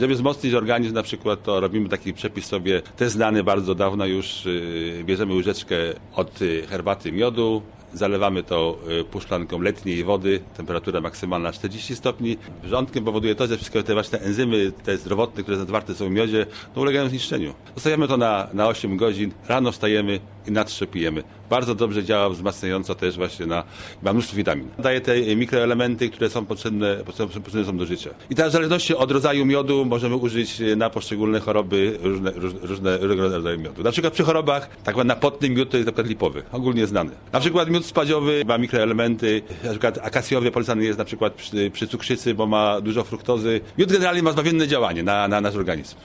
Żeby wzmocnić organizm na przykład, to robimy taki przepis sobie, też znany bardzo dawno już, bierzemy łyżeczkę od herbaty miodu, zalewamy to pół szklanką letniej wody, temperatura maksymalna 40 stopni. Wrzątkiem powoduje to, że wszystkie te właśnie enzymy, te zdrowotne, które zawarte są w miodzie, no ulegają zniszczeniu. Zostawiamy to na 8 godzin, rano wstajemy i na 3 pijemy. Bardzo dobrze działa wzmacniająco też właśnie ma mnóstwo witamin. Daje te mikroelementy, które są potrzebne są do życia. I teraz w zależności od rodzaju miodu możemy użyć na poszczególne choroby różnego rodzaju miodu. Na przykład przy chorobach, tak zwany napotny miód to jest na przykład lipowy, ogólnie znany. Na przykład miód spadziowy ma mikroelementy, na przykład akacjowy polecany jest na przykład przy cukrzycy, bo ma dużo fruktozy. Miód generalnie ma zbawienne działanie na nasz organizm.